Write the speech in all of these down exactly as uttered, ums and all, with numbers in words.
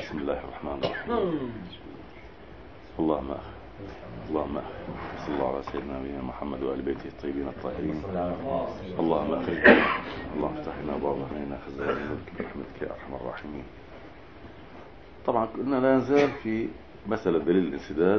بسم الله الرحمن الرحيم. اللهم أخ اللهم أخ صلى الله على سيدنا نبينا محمد وآل بيته الطيبين الطاهرين. اللهم أخرج اللهم افتح لنا أبواب رحمتنا خزائن ملك برحمتك يا أرحم الراحمين. طبعا كنا لا نزال في مسألة دليل الانسداد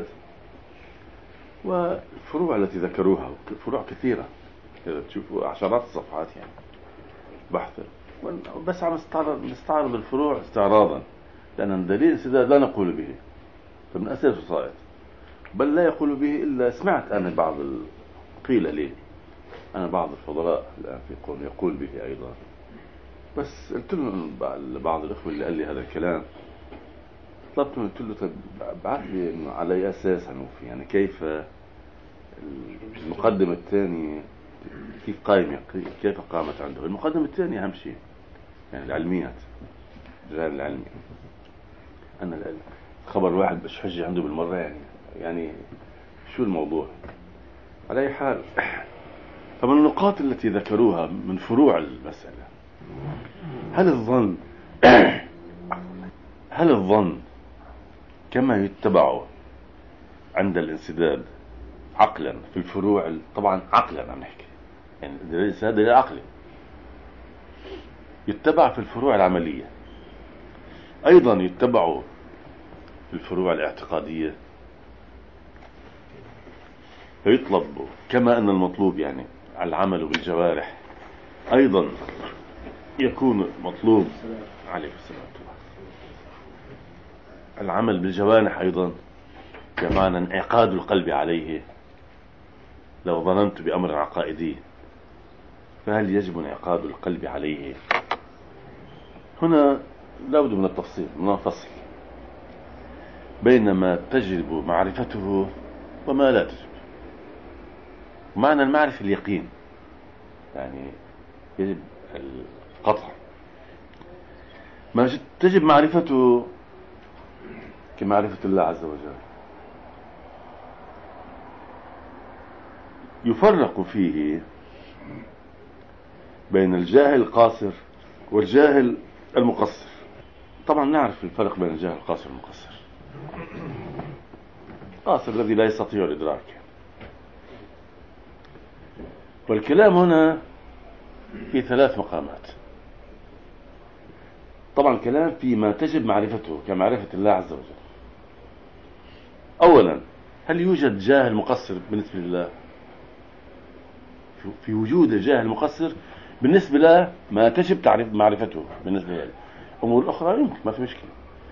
والفروع التي ذكروها، فروع كثيرة تشوفوا عشرات الصفحات يعني بحث، بس عم نستعرض نستعرض الفروع استعراضا، لأن دليل الانسداد لا نقول به فمن أسئلة الفصائل، بل لا يقول به إلا سمعت أنا بعض قيل لي أنا بعض الفضلاء الآن في قوم يقول به أيضا، بس قلت له بعض الأخوة اللي قال لي هذا الكلام، طلبت قلت له طيب بعث لي إنه على أي أساس هنوفي، يعني كيف المقدمة الثانية كيف قائمة كيف قامت عنده المقدمة الثانية أهم شيء، يعني العلميات الجانب العلمي، أن خبر واحد مش حجة عنده بالمرة، يعني يعني شو الموضوع على أي حال. فمن النقاط التي ذكروها من فروع المسألة، هل الظن هل الظن كما يتبع عند الانسداد عقلا في الفروع، طبعا عقلا عم نحكي، يعني الانسداد دليل عقلي يتبع في الفروع العملية، أيضا يتبع في الفروع الاعتقادية، فيطلب كما أن المطلوب يعني العمل بالجوارح، أيضا يكون مطلوب عليه السلام العمل بالجوارح أيضا، بمعنى انعقاد القلب عليه. لو ظننت بأمر عقائدي فهل يجب انعقاد القلب عليه؟ هنا لابد من التفصيل، من الفصل بين ما تجب معرفته وما لا تجب. معنى المعرفة اليقين، يعني يجب القطع. ما تجب معرفته كمعرفة الله عز وجل، يفرق فيه بين الجاهل القاصر والجاهل المقصر. طبعا نعرف الفرق بين الجاهل القاصر والمقصر. القاصر الذي لا يستطيع الإدراك، والكلام هنا في ثلاث مقامات. طبعا كلام فيما تجب معرفته كمعرفة الله عز وجل. أولا، هل يوجد جاهل مقصر بالنسبة لله؟ في وجود الجاهل المقصر بالنسبة له ما تجب تعرف معرفته بالنسبة له. أمور الأخرى يمكن ما في مشكلة.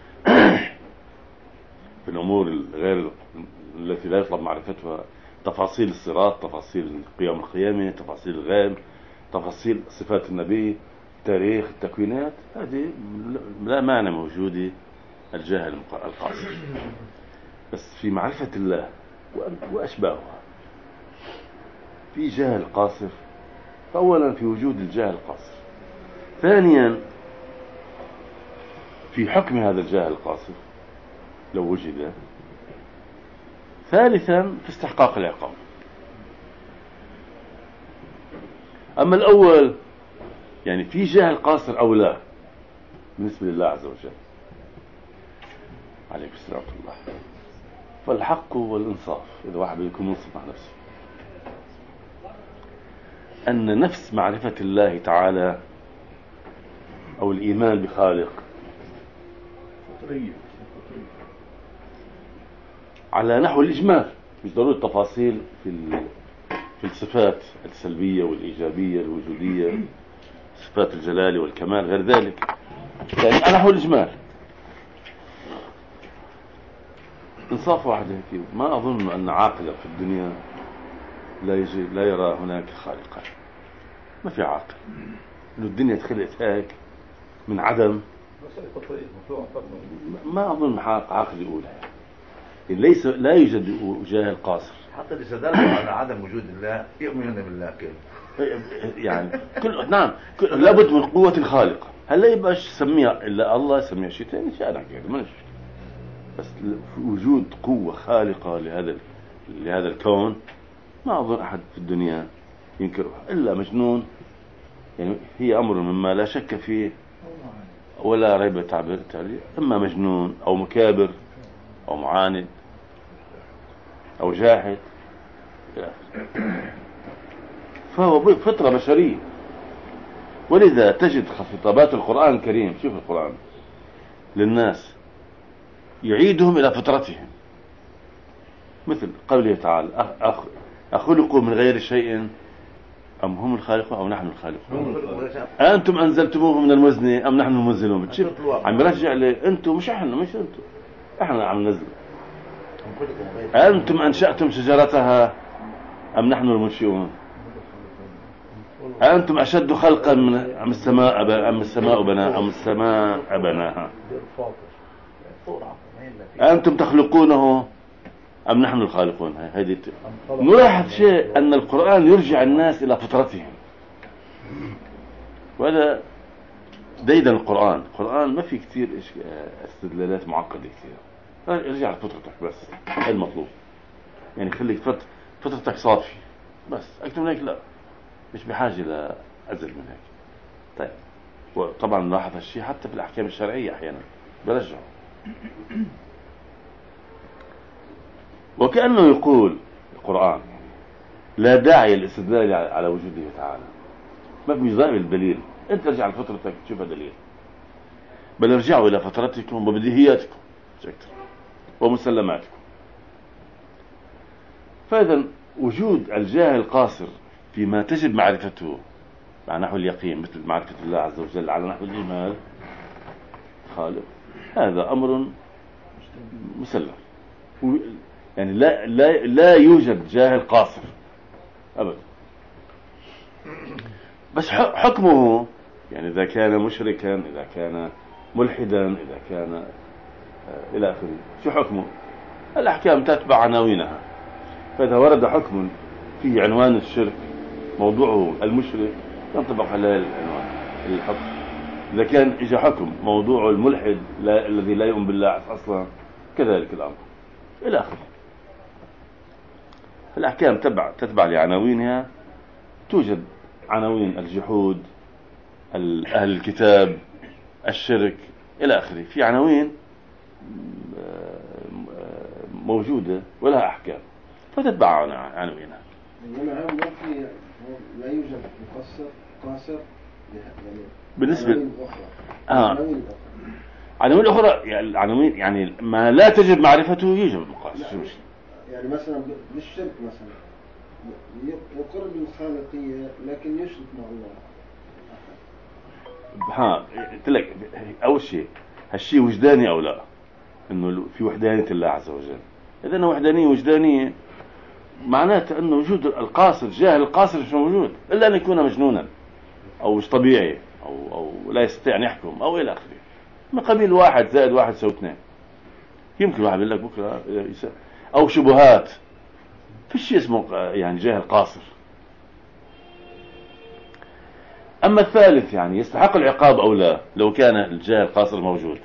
في الأمور الغير التي لا يطلب معرفتها، تفاصيل الصراط، تفاصيل قيام القيامة، تفاصيل الغيب، تفاصيل صفات النبي، تاريخ التكوينات، هذه لا معنى موجودة الجاهل القاصر. بس في معرفة الله وأشباهها في جاهل قاصر. فأولا في وجود الجاهل القاصر، ثانيا في حكم هذا الجاهل القاصر لو وجد، ثالثا في استحقاق العقاب. أما الأول يعني في جاهل قاصر أو لا بالنسبة لله عز وجل عليه السلام الله، فالحق والإنصاف إذا واحد يكون منصف مع نفسه أن نفس معرفة الله تعالى أو الإيمان بخالق على نحو الإجمال، مش ضروري التفاصيل في في الصفات السلبية والإيجابية الوجودية، صفات الجلال والكمال غير ذلك، يعني على نحو الإجمال. إنصاف واحد هيك، ما أظن أن عاقلا في الدنيا لا يجي لا يرى هناك خالقا. ما في عاقل إنه الدنيا اتخلقت هيك من عدم، ما أظن عاقل يقولها يعني. ليس لا يوجد جاهل قاصر، حتى اللي استدلوا على عدم وجود الله يؤمنون بالله كيف يعني كل نعم كل لابد من قوة خالقة. هلا يبقاش سميها إلا الله، سميها شيء ثاني شيء أنا كده ما نشوف، بس وجود قوة خالقة لهذا لهذا الكون ما أظن أحد في الدنيا ينكرها إلا مجنون، يعني هي أمر مما لا شك فيه ولا ريب تعبير تعبير إما مجنون أو مكابر أو معاند أو جاحد، فهو فطرة بشرية. ولذا تجد خطابات القرآن الكريم، شوف القرآن للناس يعيدهم إلى فطرتهم، مثل قوله تعالى أخ أخلقوا من غير شيء أم هم الخالقون أو نحن الخالقون، أنتم أنزلتموه من المزن أم نحن المنزلون. شوف عم يرجع لي أنتم مش إحنا، مش أنتم، إحنا عم ننزل. أنتم أنشأتم شجرتها أم نحن المنشئون، أنتم أشد خلقا من أم السماء أم السماء بناها أم السماء بناها، أنتم تخلقونه أم نحن الخالقون. هذه نلاحظ شيء أن القرآن يرجع الناس إلى فطرتهم، وهذا ديدا القرآن. القرآن ما في كتير استدلالات معقدة كتير، ارجع لفطرتك بس، هذا المطلوب. يعني خليك فطرتك صافي بس، أكثر من هيك لا، مش بحاجة لأزل من هيك. طيب، وطبعا نلاحظ هالشيء حتى في الأحكام الشرعية أحيانا برجعه. وكأنه يقول القرآن لا داعي للاستدلال على وجوده تعالى، ما في داعي للدليل، انت ارجع لفطرتك تشوفها دليل، بل ارجعوا الى فطرتكم وبديهياتكم ومسلماتكم. فاذا وجود الجاهل القاصر فيما تجب معرفته على نحو اليقين، مثل معرفة الله عز وجل على نحو الإيمان خالق، هذا أمر مسلم. يعني لا, لا, لا يوجد جاهل قاصر أبدا، بس حكمه يعني إذا كان مشركا، إذا كان ملحدا، إذا كان إلى آخره، شو حكمه؟ الأحكام تتبع عناوينها. فإذا ورد حكم فيه عنوان الشرك موضوعه المشرك ينطبق على العنوان الحكم. إذا كان إجا حكم موضوع الملحد لا الذي لا يؤمن بالله أصلا كذلك الأمر إلى آخره. الأحكام تتبع تتبع لعناوينها. توجد عناوين الجحود، أهل الكتاب، الشرك إلى آخره، في عناوين موجودة ولها أحكام فتتبع عناوينها. إنما هم ما في لا يوجد مقصر قاصر يعني بالنسبة عناوين أخرى. آه. عناوين أخرى. عناوين أخرى يعني العناوين يعني ما لا تجب معرفته يوجب مقاصر. يعني مثلا بالشرك مثلا يقر بالخالقية لكن يشرك مع الله. ها قلت لك أول شيء هالشيء وجداني أو لا، إنه في وحدانية الله عز وجل. إذا أنه وحدانية وجدانية معناته أنه وجود القاصر جاهل القاصر مش موجود إلا أن يكون مجنونا أو مش طبيعي أو أو لا يستطيع أن يحكم أو إلى آخره. من قبيل واحد زائد واحد يساوي اثنين. يمكن واحد يقول لك بكرة أو شبهات، في شيء اسمه يعني جاهل قاصر. أما الثالث يعني يستحق العقاب أو لا لو كان الجاهل القاصر موجود،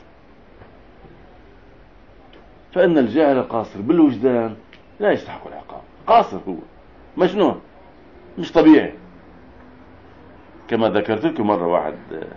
فإن الجاهل القاصر بالوجدان لا يستحق العقاب. قاصر هو مجنون مش طبيعي. كما ذكرت لكم مرة واحد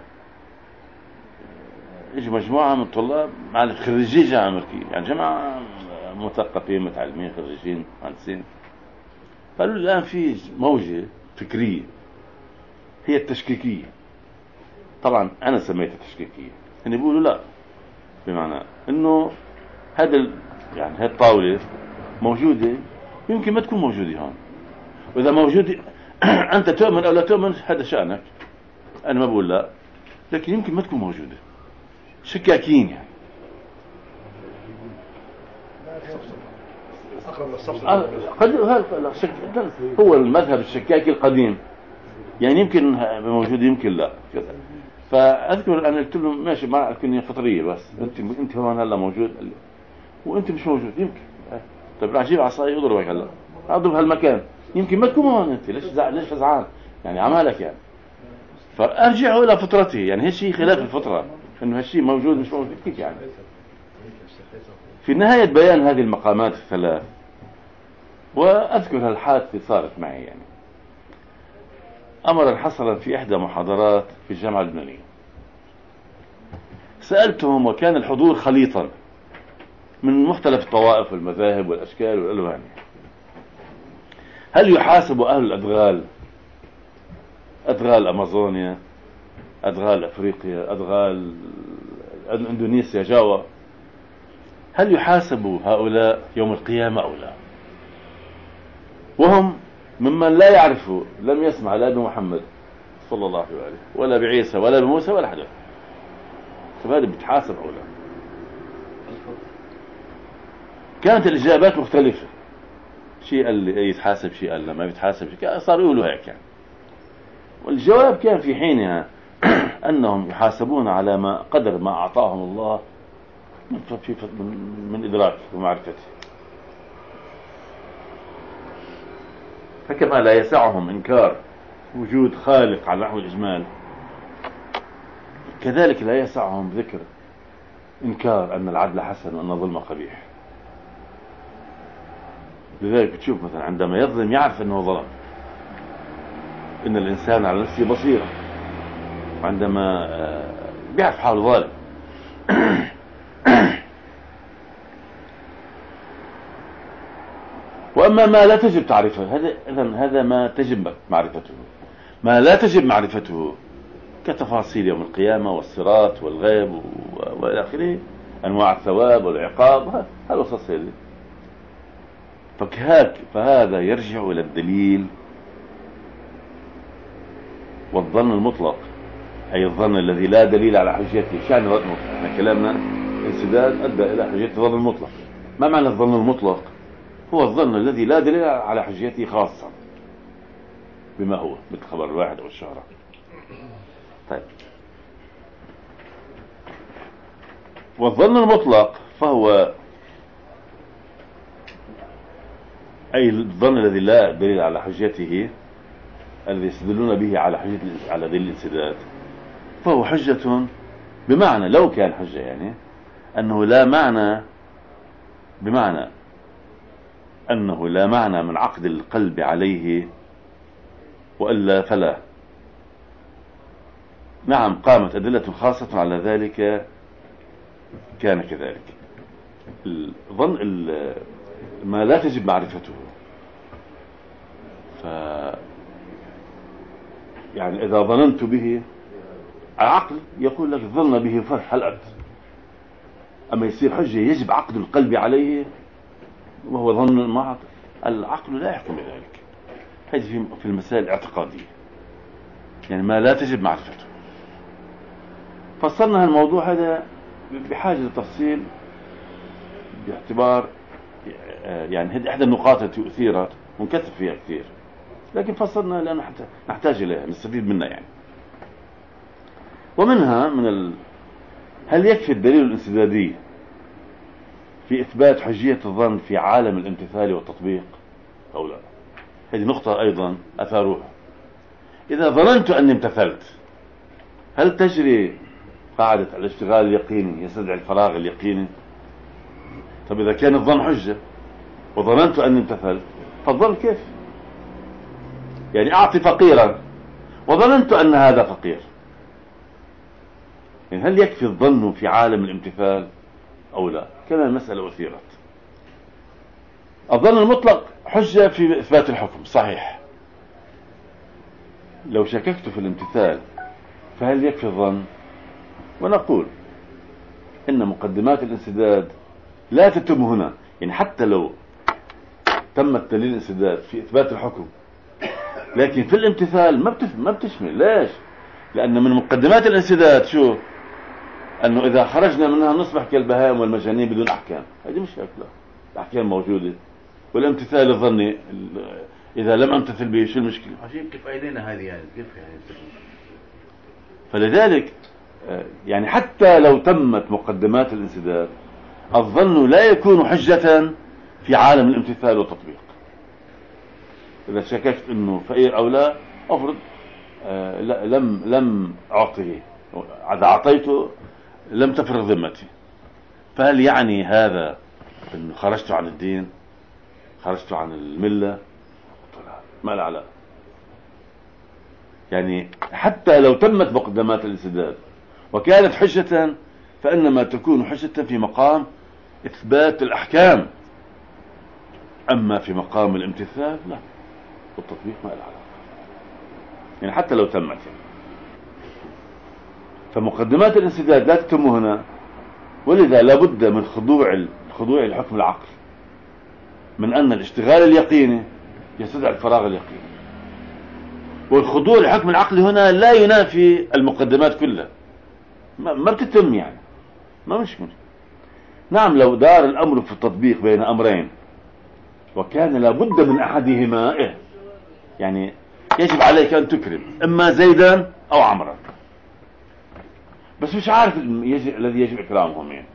اجوا مجموعة من الطلاب مع خريجي جامعة أمريكية، يعني جماعة مثقفين متعلمين خريجين مهندسين، قالوا الآن في موجة فكرية هي التشكيكية. طبعا أنا سميتها تشكيكية، يعني بيقولوا لا، بمعنى إنه هذا يعني هذه الطاولة موجودة يمكن ما تكون موجودة هون، وإذا موجودة أنت تؤمن أو لا تؤمن هذا شأنك، أنا ما بقول لا، لكن يمكن ما تكون موجودة. شكاكين يعني هو المذهب الشكاكي القديم، يعني يمكن موجود يمكن لا كذا. فأذكر أنا قلت لهم ماشي مع الكنية فطرية، بس أنت أنت هون هلا موجود وأنت مش موجود يمكن. طيب راح أجيب عصاية أضربك هلا، أضرب هالمكان يمكن ما تكون هون أنت، ليش زع... ليش فزعان يعني عمالك يعني. فأرجعوا إلى فطرته، يعني هالشيء خلاف الفطرة، إنه هالشيء موجود مش موجود كيف يعني. في نهاية بيان هذه المقامات الثلاث، وأذكر هالحادثة صارت معي يعني. أمرا حصل في إحدى محاضرات في الجامعة اللبنانية، سألتهم وكان الحضور خليطا من مختلف الطوائف والمذاهب والأشكال والألوان. هل يحاسب أهل الأدغال، أدغال أمازونيا، أدغال أفريقيا، أدغال إندونيسيا، جاوا، هل يحاسبوا هؤلاء يوم القيامة أو لا؟ وهم ممن لا يعرفوا، لم يسمع لا بمحمد صلى الله عليه وآله ولا بعيسى ولا بموسى ولا حدا، فهذا بيتحاسب أو لا؟ كانت الإجابات مختلفة، شيء قال لي يتحاسب، شيء قال لا ما بيتحاسب، صاروا يقولوا هيك يعني. والجواب كان في حينها أنهم يحاسبون على ما قدر ما أعطاهم الله من إدراك ومعرفته، فكما لا يسعهم إنكار وجود خالق على نحو الإجمال، كذلك لا يسعهم ذكر إنكار أن العدل حسن وأن الظلم قبيح. لذلك بتشوف مثلا عندما يظلم يعرف أنه ظلم، إن الإنسان على نفسه بصيرة، وعندما بيعرف حاله ظالم. وأما ما لا تجب تعرفه، هذا إذن هذا ما تجب معرفته. ما لا تجب معرفته كتفاصيل يوم القيامة والصراط والغيب وإلى آخره، أنواع الثواب والعقاب، هالقصص هذه. فكهاك فهذا يرجع إلى الدليل والظن المطلق، أي الظن الذي لا دليل على حجيته. شأن الظن المطلق، احنا كلامنا انسداد أدى إلى حجية الظن المطلق. ما معنى الظن المطلق؟ هو الظن الذي لا دليل على حجيته خاصة بما هو، مثل خبر الواحد أو الشهرة. طيب، والظن المطلق فهو أي الظن الذي لا دليل على حجته، الذي يستدلون به على حجة على دليل الانسداد، فهو حجة، بمعنى لو كان حجة يعني أنه لا معنى، بمعنى أنه لا معنى من عقد القلب عليه وإلا فلا. نعم، قامت أدلة خاصة على ذلك كان كذلك. الظن ما لا تجب معرفته، ف يعني إذا ظننت به، العقل يقول لك ظن به فرح هل أنت، أما يصير حجة يجب عقد القلب عليه وهو ظن ما عقل، العقل لا يحكم بذلك. هذه في المسائل الاعتقادية، يعني ما لا تجب معرفته. فصلنا الموضوع هذا بحاجة لتفصيل باعتبار يعني هذه إحدى النقاط التي أثيرت ونكتب فيها كثير، لكن فصلنا لأن نحتاج إليها، نستفيد منها يعني. ومنها من ال... هل يكفي الدليل الانسدادي في إثبات حجية الظن في عالم الامتثال والتطبيق أو لا؟ هذه نقطة أيضا أثاروها. إذا ظننت أني امتثلت، هل تجري قاعدة الاشتغال اليقيني يستدعي الفراغ اليقيني؟ طب إذا كان الظن حجة وظننت أني امتثلت، فالظن كيف؟ يعني أعطي فقيرا وظننت أن هذا فقير، يعني هل يكفي الظن في عالم الامتثال أو لا؟ كما المسألة أثيرت. الظن المطلق حجة في إثبات الحكم صحيح. لو شككت في الامتثال فهل يكفي الظن؟ ونقول إن مقدمات الانسداد لا تتم هنا، يعني حتى لو تم الدليل الانسداد في إثبات الحكم، لكن في الامتثال ما ما بتشمل. ليش؟ لأن من مقدمات الانسداد شو؟ أنه إذا خرجنا منها نصبح كالبهائم والمجانين بدون أحكام. هذه مش هيك، لا، الأحكام موجودة، والامتثال الظني إذا لم أمتثل به شو المشكلة؟ عشان كيف قايلينها هذه يعني كيف يعني؟ فلذلك يعني حتى لو تمت مقدمات الانسداد، الظن لا يكون حجة في عالم الامتثال والتطبيق. إذا شككت إنه فقير أو لا، أفرض آه لم لم أعطيه، إذا أعطيته لم تفرغ ذمتي، فهل يعني هذا إنه خرجت عن الدين، خرجت عن الملة؟ ما لا لا. يعني حتى لو تمت مقدمات الانسداد وكانت حجة فإنما تكون حجة في مقام إثبات الأحكام، أما في مقام الامتثال لا، والتطبيق ما له علاقة، يعني حتى لو تمت يعني. فمقدمات الانسداد لا تتم هنا، ولذا لابد من خضوع خضوع الحكم العقل، من أن الاشتغال اليقيني يستدعي الفراغ اليقيني، والخضوع لحكم العقل هنا لا ينافي المقدمات كلها، ما بتتم يعني، ما مشكلة. نعم لو دار الأمر في التطبيق بين أمرين وكان لابد من أحدهما إيه؟ يعني يجب عليك أن تكرم إما زيدا أو عمرا، بس مش عارف يجب الذي يجب إكرامهم يعني.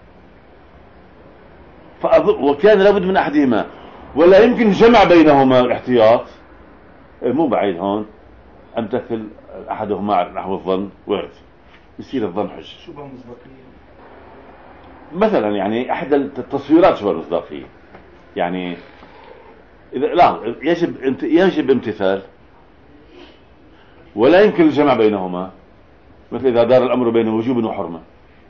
وكان لابد من أحدهما ولا يمكن الجمع بينهما الاحتياط، إيه مو بعيد هون أمتثل أحدهما نحو الظن وارد يصير الظن حج. شبه مصداقية مثلا يعني أحد التصويرات شبه المصداقية، يعني إذا لا يجب يجب امتثال ولا يمكن الجمع بينهما، مثل إذا دار الأمر بين وجوب وحرمة،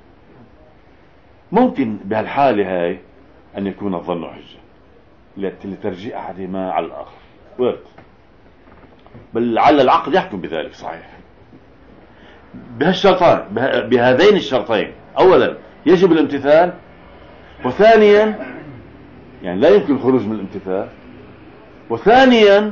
ممكن بهالحالة هاي أن يكون الظن حجة لترجيح أحدهما على الآخر وارد، بل لعل العقل يحكم بذلك صحيح. بهالشرطين بهذين الشرطين، أولا يجب الامتثال، وثانيا يعني لا يمكن الخروج من الامتثال، وثانيا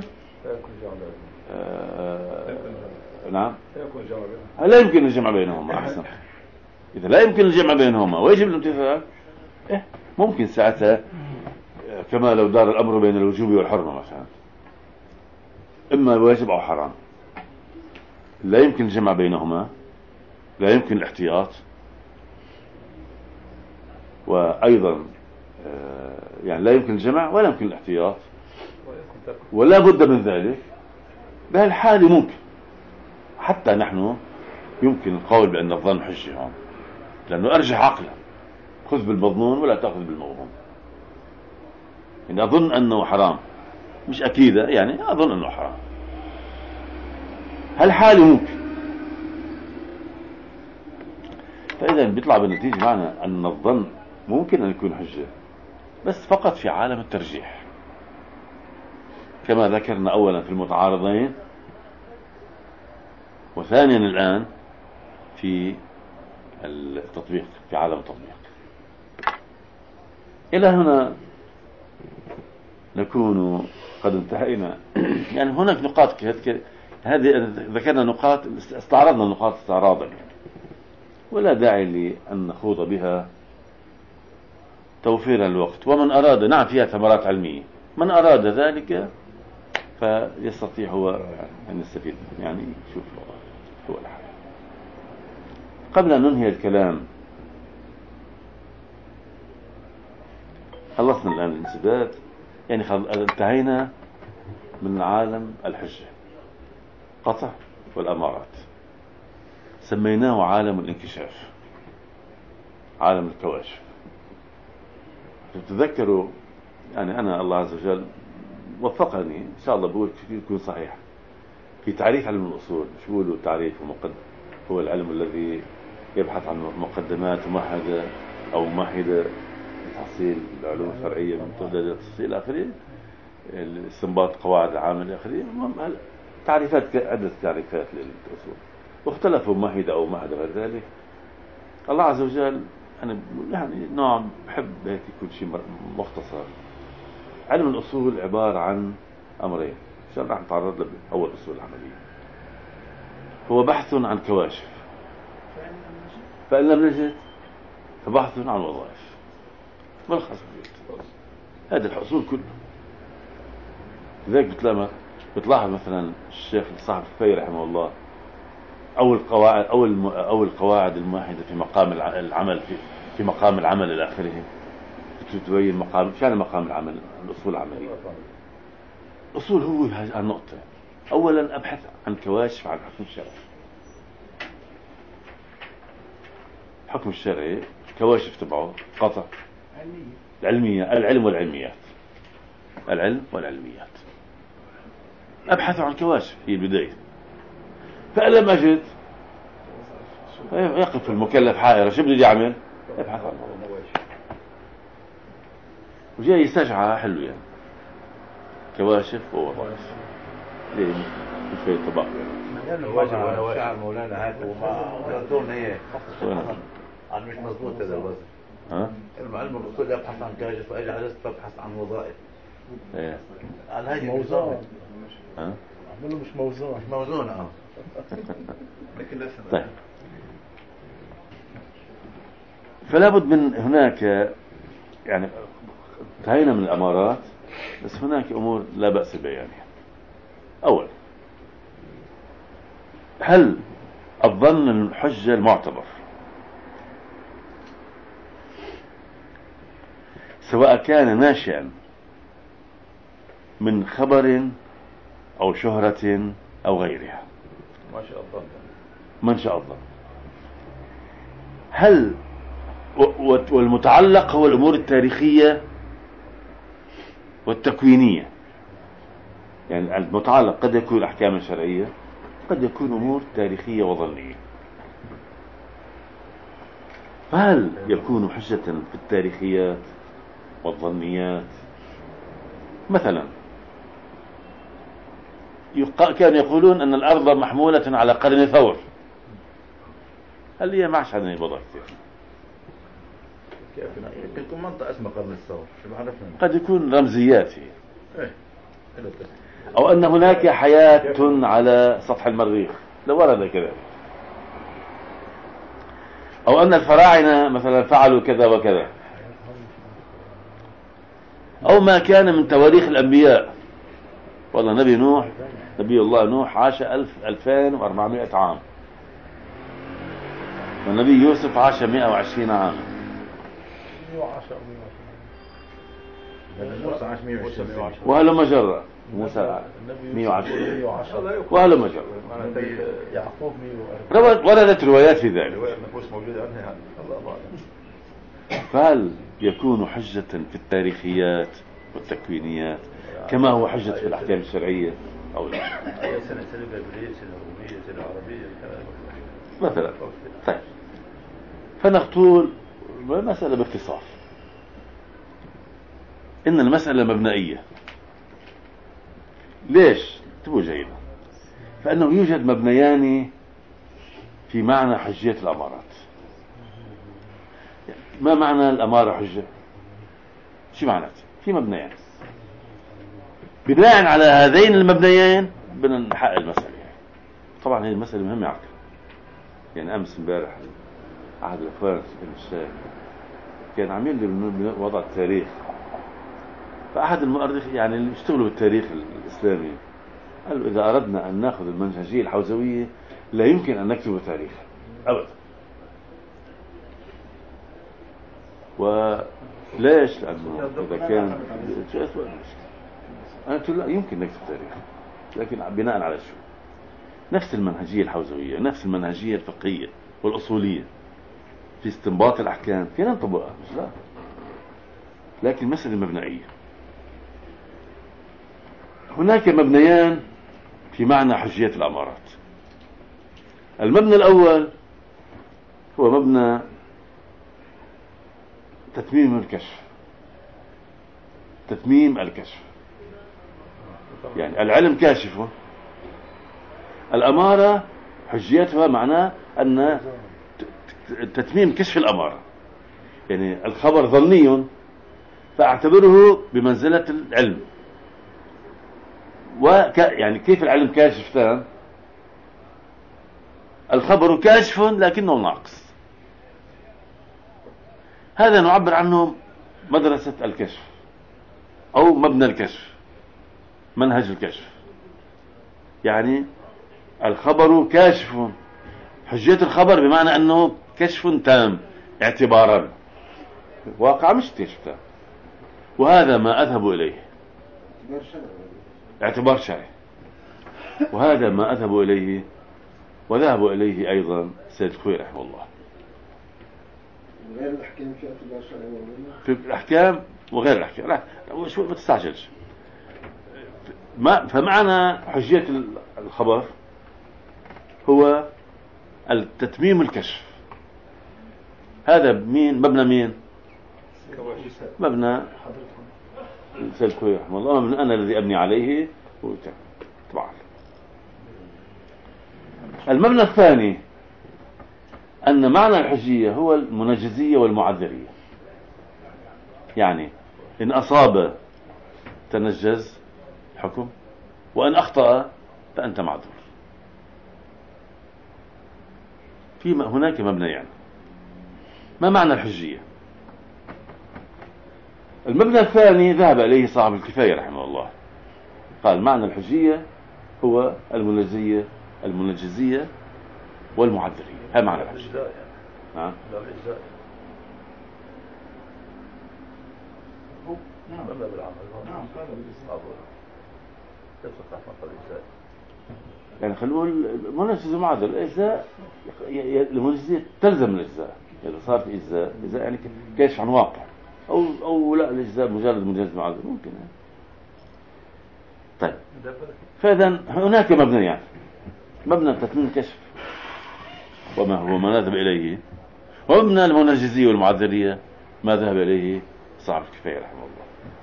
آه نعم لا يمكن الجمع بينهما. أحسن، إذا لا يمكن الجمع بينهما ويجب الامتثال إيه ممكن ساعتها كما لو دار الأمر بين الوجوب والحرمة مثلا، إما واجب أو حرام، لا يمكن الجمع بينهما، لا يمكن الاحتياط، وأيضا يعني لا يمكن الجمع ولا يمكن الاحتياط ولا بد من ذلك. بهالحالة ممكن حتى نحن يمكن القول بأن الظن حجة هون، لأنه أرجح عقلا، خذ بالمظنون ولا تأخذ بالموهوم. يعني أظن أنه حرام، مش أكيدة يعني أظن أنه حرام، هالحالة ممكن. فإذا بيطلع بالنتيجة معنا أن الظن ممكن أن يكون حجة، بس فقط في عالم الترجيح كما ذكرنا أولا في المتعارضين، وثانيا الآن في التطبيق في عالم التطبيق. إلى هنا نكون قد انتهينا. يعني هناك نقاط هذه ذكرنا نقاط استعرضنا نقاط استعراضا يعني، ولا داعي لأن نخوض بها توفيرا الوقت. ومن أراد نعم فيها ثمرات علمية، من أراد ذلك فيستطيع هو أن يستفيد يعني شوف هو الحال. قبل أن ننهي الكلام خلصنا الآن الانسداد، يعني انتهينا من عالم الحجة قطع والأمارات، سميناه عالم الانكشاف، عالم الكواشف. تتذكروا يعني أنا الله عز وجل وفقني إن شاء الله بقول يكون صحيح في تعريف علم الأصول. شو بقولوا تعريف ومقدم؟ هو العلم الذي يبحث عن مقدمات ممهدة أو ممهدة لتحصيل العلوم الشرعية من تهديد التفصيل آخره، استنباط قواعد العامة آخره. تعريفات عدة تعريفات للأصول، واختلفوا ممهدة أو ممهدة غير ذلك. الله عز وجل أنا يعني نوع بحب هيك يكون شيء مختصر. علم الأصول عبارة عن أمرين، عشان راح نتعرض له أول أصول العملية. هو بحث عن كواشف، فإن لم نجد فبحث عن وظائف. ملخص هذا الحصول كله. لذلك بتلاحظ بتلاحظ مثلا الشيخ صاحب الفي رحمه الله أول قواعد أول أول قواعد الموحدة في مقام العمل في في مقام العمل إلى آخره، تبين مقام شان مقام العمل الأصول العملية. أصول هو هذه النقطة. أولا أبحث عن كواشف عن الحكم الشرعي. الحكم الشرعي كواشف تبعه قطع العلمية، العلم والعلميات، العلم والعلميات. أبحث عن كواشف هي البداية. فإن لم أجد يقف المكلف حائرة، شو بدي أعمل؟ ابحث عن الموضوع. وجاي يستجعى حلو يعني كواشف ووظائف ليه مش في طباق يعني واجب شعر مولانا هات وما غلطون هي عن مش مضبوط هذا الوزن. ها المعلم الرسول يبحث عن كاشف واجي عجزت ببحث عن وظائف. ايه على هذه موزون. ها عمله مش موزون. مش موزون اه. لكن لسه طيب فلا بد من هناك يعني انتهينا من الأمارات بس هناك أمور لا بأس بيانها. أول هل الظن الحجة المعتبر سواء كان ناشئا من خبر أو شهرة أو غيرها ما شاء الله منشأ الظن هل والمتعلق هو الأمور التاريخية والتكوينية يعني المتعلق قد يكون أحكام شرعية قد يكون أمور تاريخية وظنية. فهل يكون حجة في التاريخيات والظنيات؟ مثلا كانوا يقولون أن الأرض محمولة على قرن ثور. هل هي معش هذا الوضع كثير؟ كيف يمكن منطقة اسمها قرن الثور شو بعرفنا. قد يكون رمزيات هي. ايه أو أن هناك حياة على سطح المريخ لو ورد كذا. أو أن الفراعنة مثلا فعلوا كذا وكذا. أو ما كان من تواريخ الأنبياء. والله نبي نوح نبي الله نوح عاش ألف ألفين وأربعمائة عام والنبي يوسف عاش مئة وعشرين عاما. موسى عاش مئة وعشرين وهل مجرة موسى مئة وعشرين وهل مجرة يعقوب مئة وأربعين. وردت روايات في ذلك. الله. فهل يكون حجة في التاريخيات والتكوينيات كما هو حجة في الأحكام الشرعية أو لا؟ أي سنة سنة بدرية سنة رومية سنة عربية مثلا. طيب فنقول مسألة باختصار إن المسألة مبنائية. ليش؟ انتبهوا جيدا. فإنه يوجد مبنيان في معنى حجية الأمارات. ما معنى الأمارة حجة؟ شو معناته؟ في مبنيان بناء على هذين المبنيين بدنا نحقق المسألة. طبعا هي المسألة مهمة عقل. يعني أمس امبارح أحد الأخوان الشيخ كان عامل لي وضع التاريخ. فأحد المؤرخ يعني اللي يشتغلوا بالتاريخ الإسلامي قال له إذا أردنا أن نأخذ المنهجية الحوزوية لا يمكن أن نكتب تاريخ أبدا. وليش؟ لأنه إذا كان شو أسوأ أنا قلت لا يمكن نكتب تاريخ لكن بناء على شو؟ نفس المنهجية الحوزوية نفس المنهجية الفقهية والأصولية في استنباط الأحكام فينا نطبقها مش لا. لكن مسألة مبنائية. هناك مبنيان في معنى حجية الأمارات. المبنى الأول هو مبنى تتميم الكشف. تتميم الكشف يعني العلم كاشفه. الأمارة حجيتها معناه أن تتميم كشف الأمارة يعني الخبر ظني فاعتبره بمنزلة العلم. وك يعني كيف العلم كاشف تام؟ الخبر كاشف لكنه ناقص. هذا نعبر عنه مدرسة الكشف أو مبنى الكشف منهج الكشف. يعني الخبر كاشف حجية الخبر بمعنى أنه كشف تام اعتبارا واقع مش كشف تام. وهذا ما أذهب إليه اعتبار شرعي. وهذا ما أذهب إليه وذهب إليه أيضا سيد الخوي رحمه الله. غير الأحكام في اعتبار شرعي في الأحكام وغير الأحكام لا شو ما تستعجلش. ما فمعنى حجية الخبر هو التتميم الكشف هذا مين مبنى مين؟ مبنى سيد خوي رحمه الله، مبنى أنا الذي أبني عليه طبعا. المبنى الثاني أن معنى الحجية هو المنجزية والمعذرية، يعني إن أصاب تنجز حكم، وإن أخطأ فأنت معذور. في هناك مبنى يعني. ما معنى الحجية؟ المبنى الثاني ذهب إليه صاحب الكفاية رحمه الله، قال معنى الحجية هو المنجزية المنجزية والمعذرية. هذا معنى الحجية. نعم. نعم بالعمل. نعم قال بالإجزاء. يعني خلينا نقول منجز ومعذر. الإجزاء المنجزية تلزم الإجزاء، إذا صار في إجزاء إجزاء يعني كشف عن واقع، أو أو لا الإجزاء مجرد منجز معذر ممكن يعني. طيب فإذا هناك مبنى يعني مبنى تتميم الكشف وما هو ما ذهب إليه، ومبنى المنجزية والمعذرية ما ذهب إليه صاحب الكفاية رحمه الله.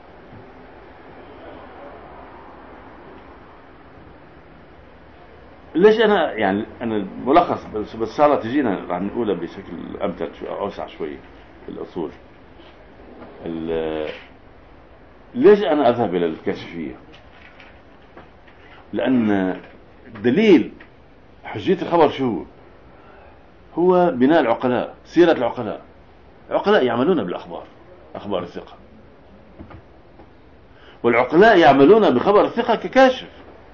ليش أنا يعني أنا الملخص بس إن شاء الله تجينا راح نقولها بشكل أمثل شوي أوسع شوي في الأصول. ليش أنا أذهب إلى الكشفية؟ لأن دليل حجية الخبر شو هو؟ بناء العقلاء، سيرة العقلاء. العقلاء يعملون بالأخبار، أخبار الثقة، والعقلاء يعملون بخبر الثقة ككاشف.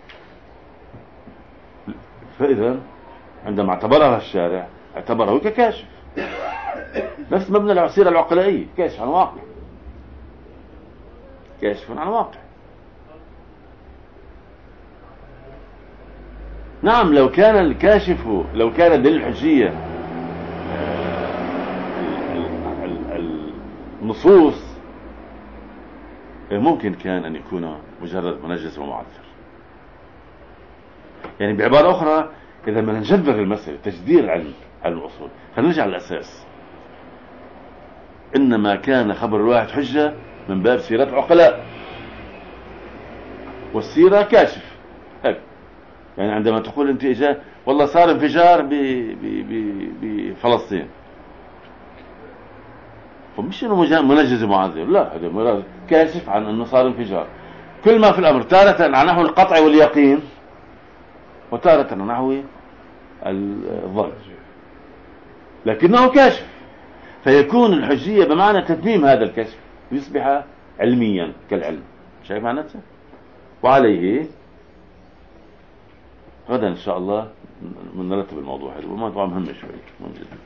فإذا عندما اعتبرها الشارع اعتبره ككاشف، نفس مبنى السيرة العقلائية، كاشف عن واقع، كاشف عن واقع. نعم لو كان الكاشف لو كان دليل الحجية النصوص ممكن كان أن يكون مجرد منجز ومعذر. يعني بعبارة أخرى إذا ما نجذر المسألة تجدير العلم على الأصول، خلينا نرجع على الأساس. إنما كان خبر الواحد حجة من باب سيرة العقلاء، والسيرة كاشف. هيك يعني عندما تقول أنت إجا والله صار انفجار بفلسطين، فمش إنه منجز ومعذر، لا، هذا كاشف عن أنه صار انفجار. كل ما في الأمر تارة عن نحو القطع واليقين، وتارة عن نحو الظن، لكنه كاشف. فيكون الحجية بمعنى تتميم هذا الكشف، يصبح علميا كالعلم. شايف معناته؟ وعليه غدا إن شاء الله نرتب الموضوع هذا، وموضوع مهم شوي.